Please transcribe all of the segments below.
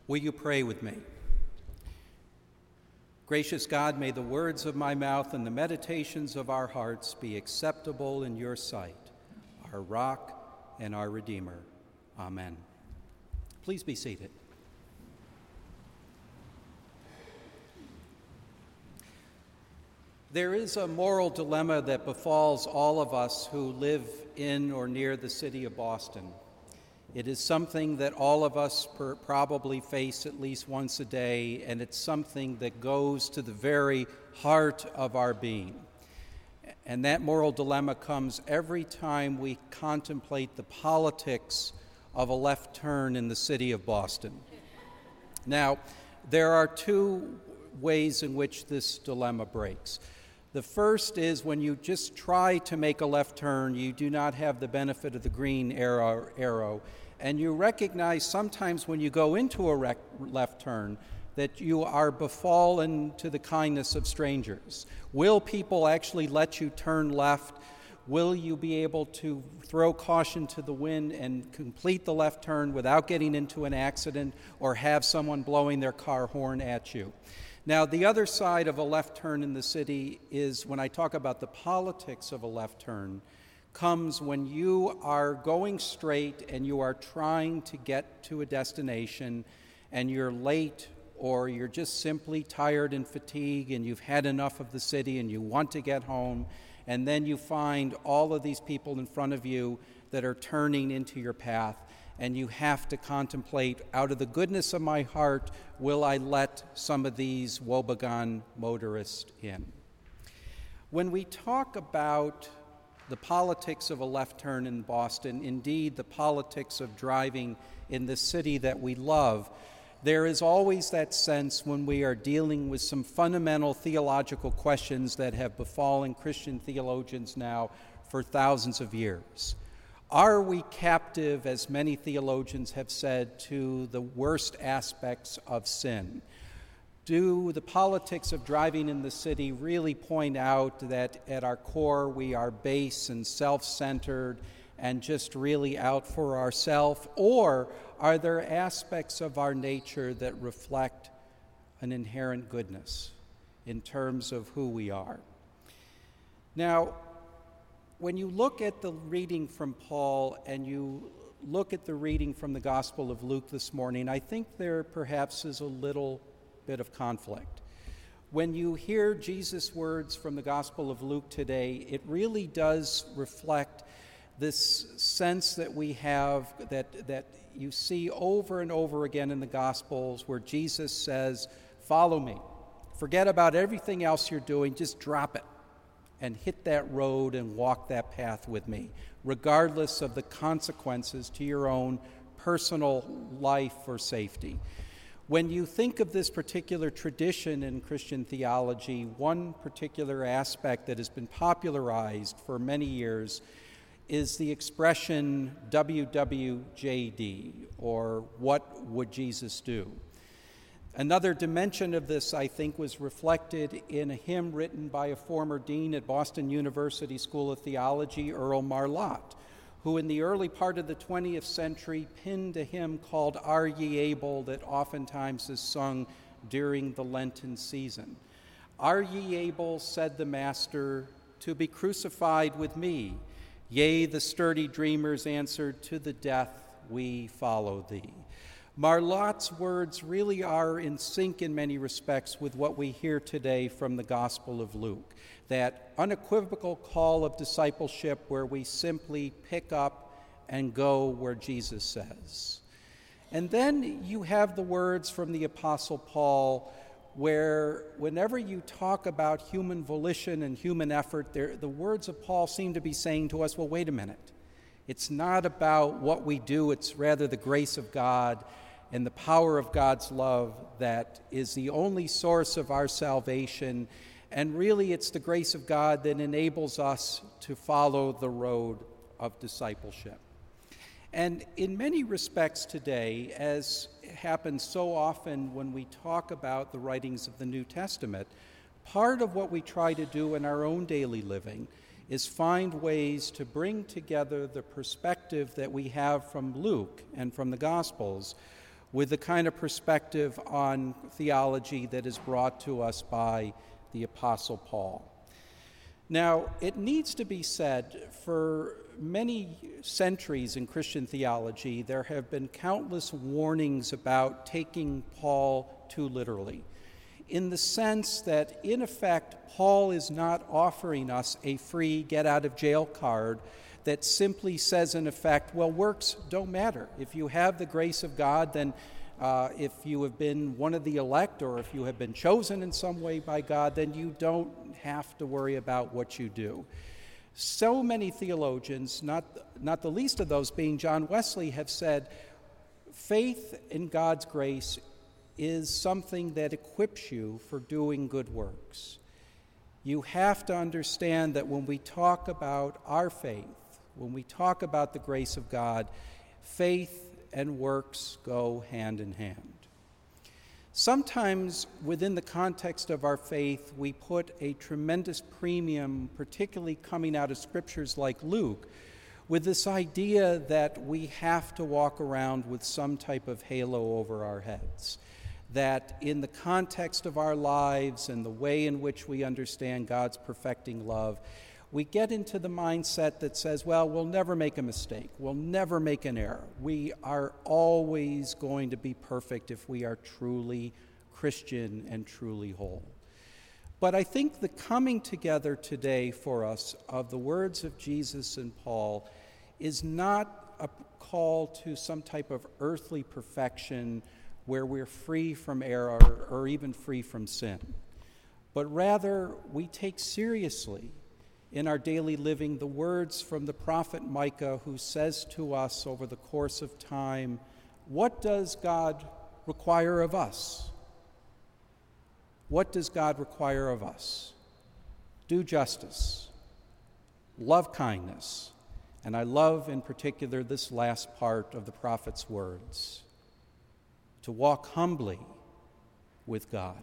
Will you pray with me? Gracious God, may the words of my mouth and the meditations of our hearts be acceptable in your sight, our rock and our Redeemer. Amen. Please be seated. There is a moral dilemma that befalls all of us who live in or near the city of Boston. It is something that all of us probably face at least once a day, and it's something that goes to the very heart of our being. And that moral dilemma comes every time we contemplate the politics of a left turn in the city of Boston. Now, there are two ways in which this dilemma breaks. The first is when you just try to make a left turn, you do not have the benefit of the green arrow, and you recognize sometimes when you go into a left turn that you are befallen to the kindness of strangers. Will people actually let you turn left? Will you be able to throw caution to the wind and complete the left turn without getting into an accident or have someone blowing their car horn at you? Now, the other side of a left turn in the city is, when I talk about the politics of a left turn, comes when you are going straight and you are trying to get to a destination and you're late, or you're just simply tired and fatigued and you've had enough of the city and you want to get home, and then you find all of these people in front of you that are turning into your path, and you have to contemplate, out of the goodness of my heart, will I let some of these woebegone motorists in? When we talk about the politics of a left turn in Boston, indeed the politics of driving in the city that we love, there is always that sense when we are dealing with some fundamental theological questions that have befallen Christian theologians now for thousands of years. Are we captive, as many theologians have said, to the worst aspects of sin? Do the politics of driving in the city really point out that at our core we are base and self-centered and just really out for ourselves? Or are there aspects of our nature that reflect an inherent goodness in terms of who we are? Now, when you look at the reading from Paul and you look at the reading from the Gospel of Luke this morning, I think there perhaps is a little bit of conflict. When you hear Jesus' words from the Gospel of Luke today, it really does reflect this sense that we have, that you see over and over again in the Gospels, where Jesus says, "Follow me. Forget about everything else you're doing. Just drop it and hit that road and walk that path with me, regardless of the consequences to your own personal life or safety." When you think of this particular tradition in Christian theology, one particular aspect that has been popularized for many years is the expression WWJD, or what would Jesus do? Another dimension of this, I think, was reflected in a hymn written by a former dean at Boston University School of Theology, Earl Marlatt, who in the early part of the 20th century penned a hymn called "Are Ye Able," that oftentimes is sung during the Lenten season. "Are ye able," said the Master, "to be crucified with me? Yea," the sturdy dreamers answered, "to the death we follow thee." Marlatt's words really are in sync in many respects with what we hear today from the Gospel of Luke, that unequivocal call of discipleship where we simply pick up and go where Jesus says. And then you have the words from the Apostle Paul, where whenever you talk about human volition and human effort, the words of Paul seem to be saying to us, well, wait a minute. It's not about what we do, it's rather the grace of God and the power of God's love that is the only source of our salvation. And really, it's the grace of God that enables us to follow the road of discipleship. And in many respects today, as happens so often when we talk about the writings of the New Testament, part of what we try to do in our own daily living is find ways to bring together the perspective that we have from Luke and from the Gospels with the kind of perspective on theology that is brought to us by the Apostle Paul. Now, it needs to be said, for many centuries in Christian theology, there have been countless warnings about taking Paul too literally, in the sense that, in effect, Paul is not offering us a free get-out-of-jail card that simply says, in effect, well, works don't matter. If you have the grace of God, then if you have been one of the elect, or if you have been chosen in some way by God, then you don't have to worry about what you do. So many theologians, not the least of those being John Wesley, have said faith in God's grace is something that equips you for doing good works. You have to understand that when we talk about our faith, when we talk about the grace of God, faith and works go hand in hand. Sometimes within the context of our faith, we put a tremendous premium, particularly coming out of scriptures like Luke, with this idea that we have to walk around with some type of halo over our heads. That in the context of our lives and the way in which we understand God's perfecting love, we get into the mindset that says, well, we'll never make a mistake. We'll never make an error. We are always going to be perfect if we are truly Christian and truly whole. But I think the coming together today for us of the words of Jesus and Paul is not a call to some type of earthly perfection where we're free from error or even free from sin, but rather we take seriously in our daily living the words from the prophet Micah, who says to us over the course of time, what does God require of us? What does God require of us? Do justice, love kindness, and I love in particular this last part of the prophet's words, to walk humbly with God.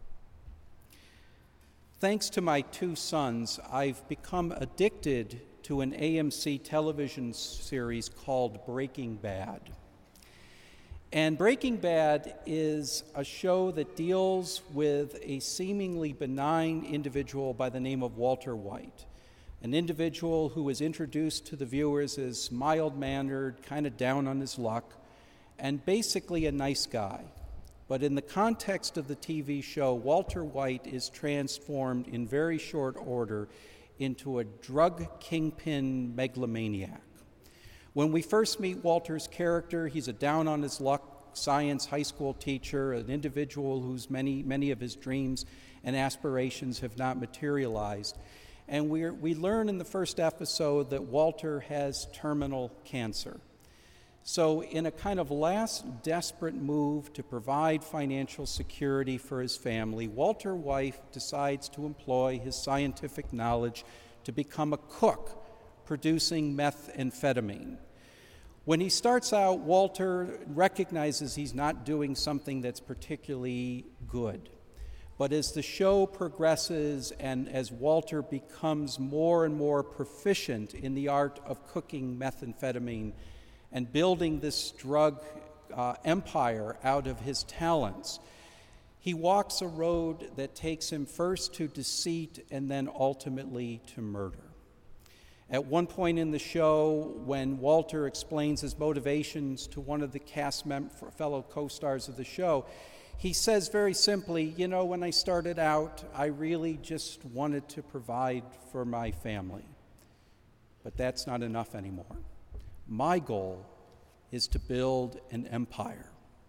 Thanks to my two sons, I've become addicted to an AMC television series called Breaking Bad. And Breaking Bad is a show that deals with a seemingly benign individual by the name of Walter White, an individual who is introduced to the viewers as mild-mannered, kind of down on his luck, and basically a nice guy. But in the context of the TV show, Walter White is transformed in very short order into a drug kingpin megalomaniac. When we first meet Walter's character, he's a down-on-his-luck science high school teacher, an individual whose many of his dreams and aspirations have not materialized. And we learn in the first episode that Walter has terminal cancer. So in a kind of last desperate move to provide financial security for his family, Walter White decides to employ his scientific knowledge to become a cook, producing methamphetamine. When he starts out, Walter recognizes he's not doing something that's particularly good. But as the show progresses and as Walter becomes more and more proficient in the art of cooking methamphetamine and building this drug empire out of his talents, he walks a road that takes him first to deceit and then ultimately to murder. At one point in the show, when Walter explains his motivations to one of the fellow co-stars of the show, he says very simply, when I started out, I really just wanted to provide for my family. But that's not enough anymore. My goal is to build an empire.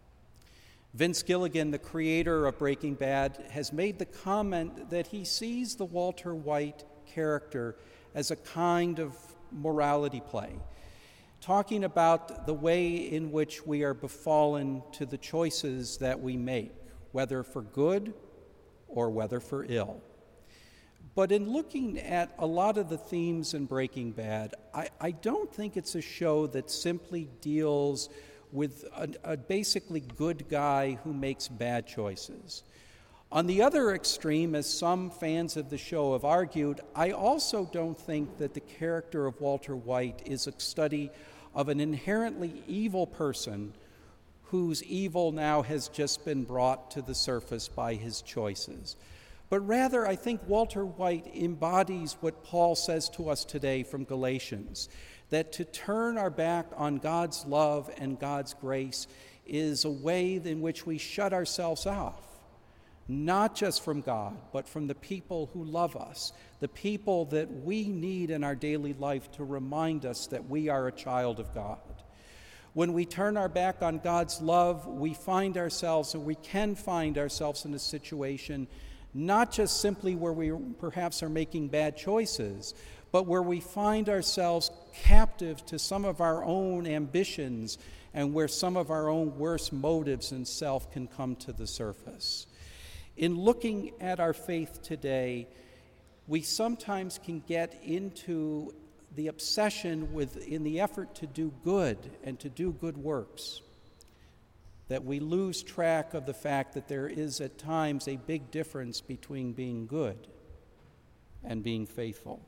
Vince Gilligan, the creator of Breaking Bad, has made the comment that he sees the Walter White character as a kind of morality play, talking about the way in which we are befallen to the choices that we make, whether for good or whether for ill. But in looking at a lot of the themes in Breaking Bad, I don't think it's a show that simply deals with a basically good guy who makes bad choices. On the other extreme, as some fans of the show have argued, I also don't think that the character of Walter White is a study of an inherently evil person whose evil now has just been brought to the surface by his choices. But rather, I think Walter White embodies what Paul says to us today from Galatians, that to turn our back on God's love and God's grace is a way in which we shut ourselves off, not just from God, but from the people who love us, the people that we need in our daily life to remind us that we are a child of God. When we turn our back on God's love, we find ourselves, or we can find ourselves in a situation not just simply where we perhaps are making bad choices, but where we find ourselves captive to some of our own ambitions and where some of our own worst motives and self can come to the surface. In looking at our faith today, we sometimes can get into the obsession in the effort to do good and to do good works, that we lose track of the fact that there is at times a big difference between being good and being faithful.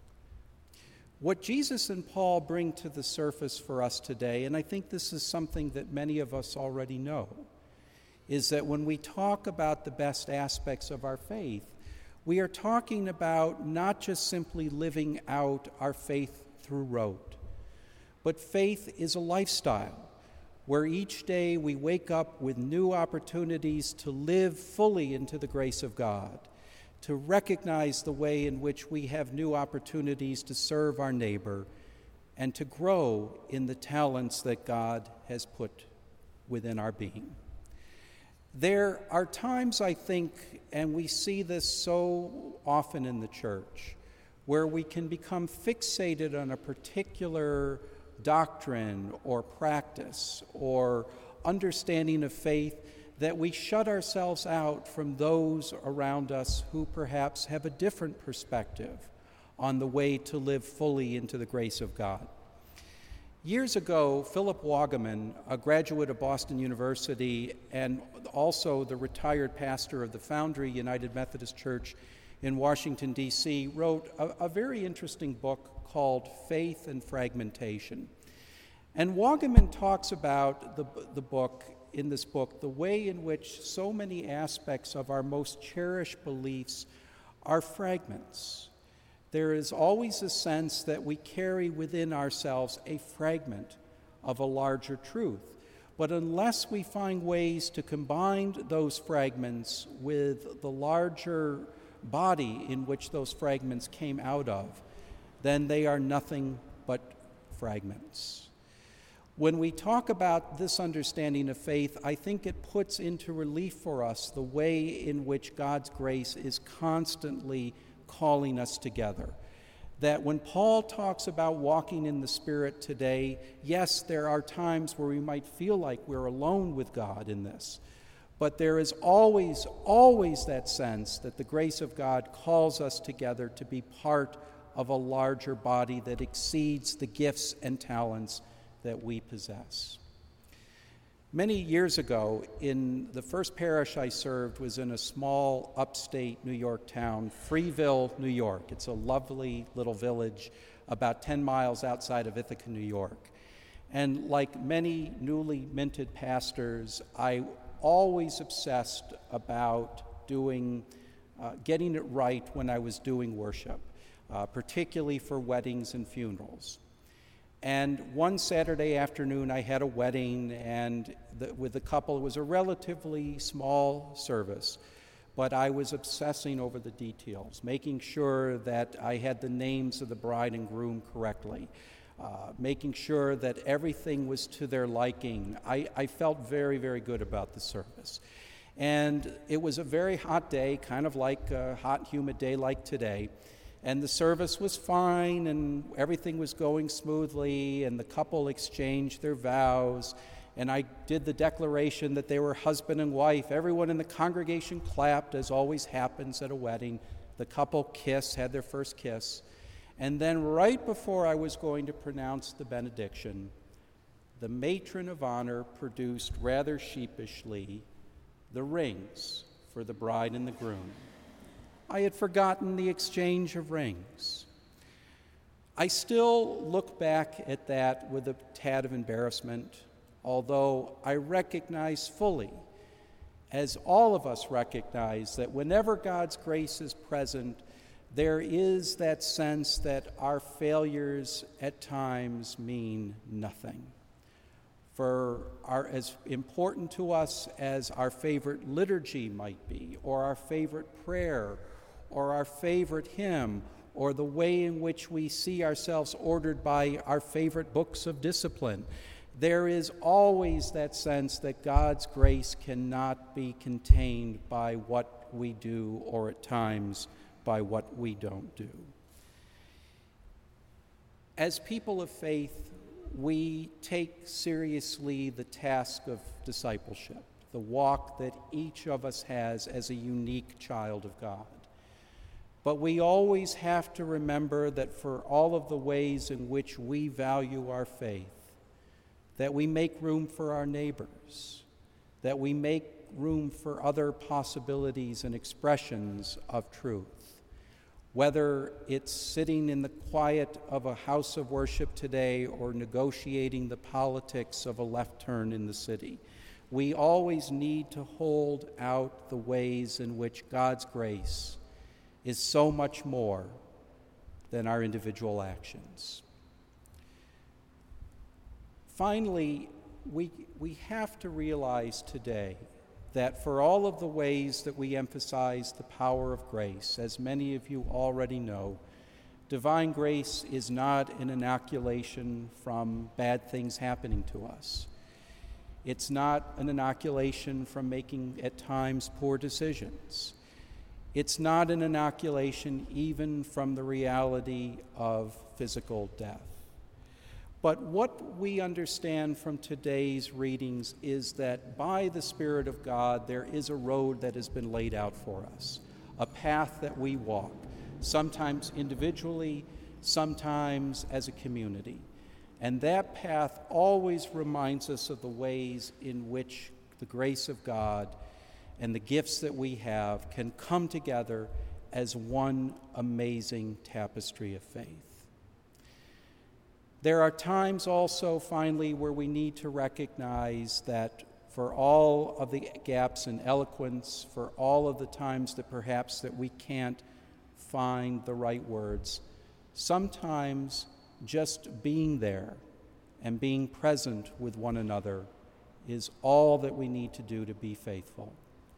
What Jesus and Paul bring to the surface for us today, and I think this is something that many of us already know, is that when we talk about the best aspects of our faith, we are talking about not just simply living out our faith through rote, but faith is a lifestyle where each day we wake up with new opportunities to live fully into the grace of God, to recognize the way in which we have new opportunities to serve our neighbor, and to grow in the talents that God has put within our being. There are times, I think, and we see this so often in the church, where we can become fixated on a particular doctrine or practice or understanding of faith that we shut ourselves out from those around us who perhaps have a different perspective on the way to live fully into the grace of God. Years ago, Philip Wagaman, a graduate of Boston University and also the retired pastor of the Foundry United Methodist Church in Washington, D.C., wrote a very interesting book called Faith and Fragmentation. And Wagaman talks about in this book, the way in which so many aspects of our most cherished beliefs are fragments. There is always a sense that we carry within ourselves a fragment of a larger truth. But unless we find ways to combine those fragments with the larger body in which those fragments came out of, then they are nothing but fragments. When we talk about this understanding of faith, I think it puts into relief for us the way in which God's grace is constantly calling us together. That when Paul talks about walking in the Spirit today, yes, there are times where we might feel like we're alone with God in this, but there is always that sense that the grace of God calls us together to be part of a larger body that exceeds the gifts and talents that we possess. Many years ago, in the first parish I served was in a small upstate New York town, Freeville, New York. It's a lovely little village about 10 miles outside of Ithaca, New York. And like many newly minted pastors, I always obsessed about getting it right when I was doing worship, particularly for weddings and funerals. And one Saturday afternoon, I had a wedding, and with the couple, it was a relatively small service, but I was obsessing over the details, making sure that I had the names of the bride and groom correctly, making sure that everything was to their liking. I felt very, very good about the service. And it was a very hot day, kind of like a hot, humid day like today. And the service was fine, and everything was going smoothly, and the couple exchanged their vows, and I did the declaration that they were husband and wife. Everyone in the congregation clapped, as always happens at a wedding. The couple had their first kiss, and then right before I was going to pronounce the benediction, the matron of honor produced rather sheepishly the rings for the bride and the groom. I had forgotten the exchange of rings. I still look back at that with a tad of embarrassment, although I recognize fully, as all of us recognize, that whenever God's grace is present, there is that sense that our failures at times mean nothing. As important to us as our favorite liturgy might be, or our favorite prayer, or our favorite hymn, or the way in which we see ourselves ordered by our favorite books of discipline, there is always that sense that God's grace cannot be contained by what we do, or at times by what we don't do. As people of faith, we take seriously the task of discipleship, the walk that each of us has as a unique child of God. But we always have to remember that for all of the ways in which we value our faith, that we make room for our neighbors, that we make room for other possibilities and expressions of truth. Whether it's sitting in the quiet of a house of worship today or negotiating the politics of a left turn in the city, we always need to hold out the ways in which God's grace is so much more than our individual actions. Finally, we have to realize today that for all of the ways that we emphasize the power of grace, as many of you already know, divine grace is not an inoculation from bad things happening to us. It's not an inoculation from making, at times, poor decisions. It's not an inoculation even from the reality of physical death. But what we understand from today's readings is that by the Spirit of God, there is a road that has been laid out for us, a path that we walk, sometimes individually, sometimes as a community. And that path always reminds us of the ways in which the grace of God and the gifts that we have can come together as one amazing tapestry of faith. There are times also, finally, where we need to recognize that for all of the gaps in eloquence, for all of the times that perhaps that we can't find the right words, sometimes just being there and being present with one another is all that we need to do to be faithful.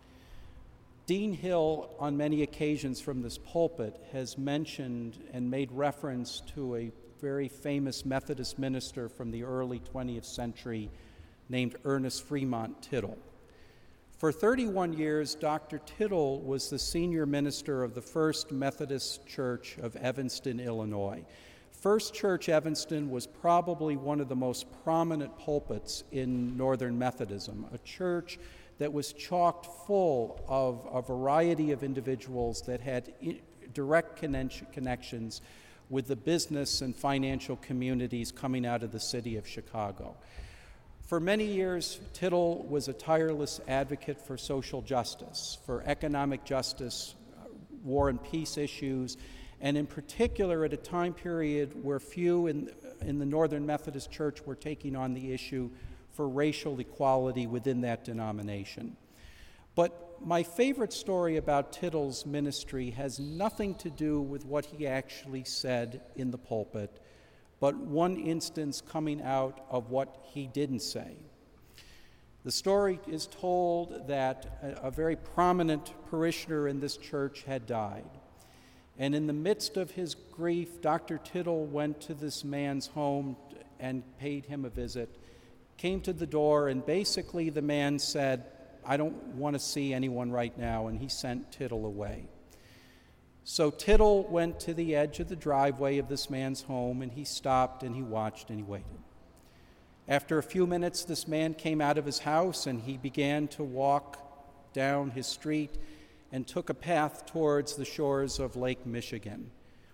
Dean Hill, on many occasions from this pulpit, has mentioned and made reference to a very famous Methodist minister from the early 20th century named Ernest Fremont Tittle. For 31 years, Dr. Tittle was the senior minister of the First Methodist Church of Evanston, Illinois. First Church Evanston was probably one of the most prominent pulpits in Northern Methodism, a church that was chocked full of a variety of individuals that had direct connections with the business and financial communities coming out of the city of Chicago. For many years, Tittle was a tireless advocate for social justice, for economic justice, war and peace issues, and in particular at a time period where few in the Northern Methodist Church were taking on the issue for racial equality within that denomination. But my favorite story about Tittle's ministry has nothing to do with what he actually said in the pulpit, but one instance coming out of what he didn't say. The story is told that a very prominent parishioner in this church had died. And in the midst of his grief, Dr. Tittle went to this man's home and paid him a visit, came to the door, and basically the man said, "I don't want to see anyone right now," and he sent Tittle away. So Tittle went to the edge of the driveway of this man's home, and he stopped and he watched and he waited. After a few minutes, this man came out of his house and he began to walk down his street and took a path towards the shores of Lake Michigan.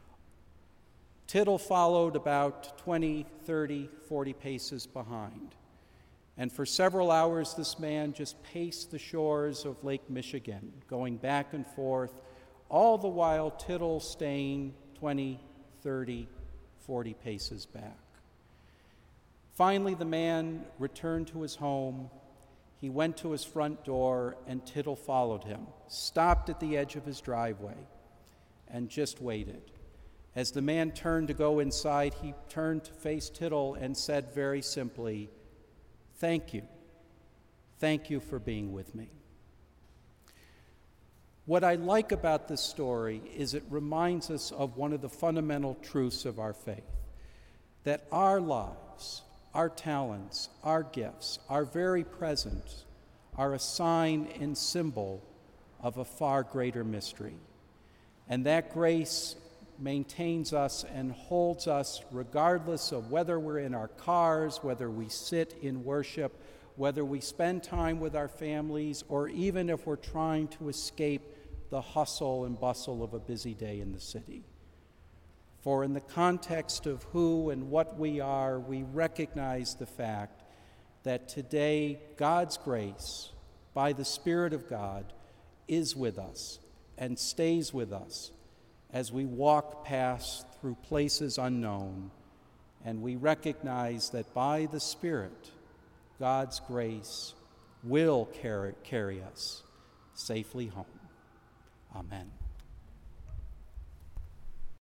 Tittle followed about 20, 30, 40 paces behind. And for several hours, this man just paced the shores of Lake Michigan, going back and forth, all the while Tittle staying 20, 30, 40 paces back. Finally, the man returned to his home. He went to his front door, and Tittle followed him, stopped at the edge of his driveway, and just waited. As the man turned to go inside, he turned to face Tittle and said very simply, "Thank you. Thank you for being with me." What I like about this story is it reminds us of one of the fundamental truths of our faith, that our lives, our talents, our gifts, our very presence are a sign and symbol of a far greater mystery. And that grace maintains us and holds us regardless of whether we're in our cars, whether we sit in worship, whether we spend time with our families, or even if we're trying to escape the hustle and bustle of a busy day in the city. For in the context of who and what we are, we recognize the fact that today God's grace, by the Spirit of God, is with us and stays with us as we walk past through places unknown, and we recognize that by the Spirit, God's grace will carry us safely home. Amen.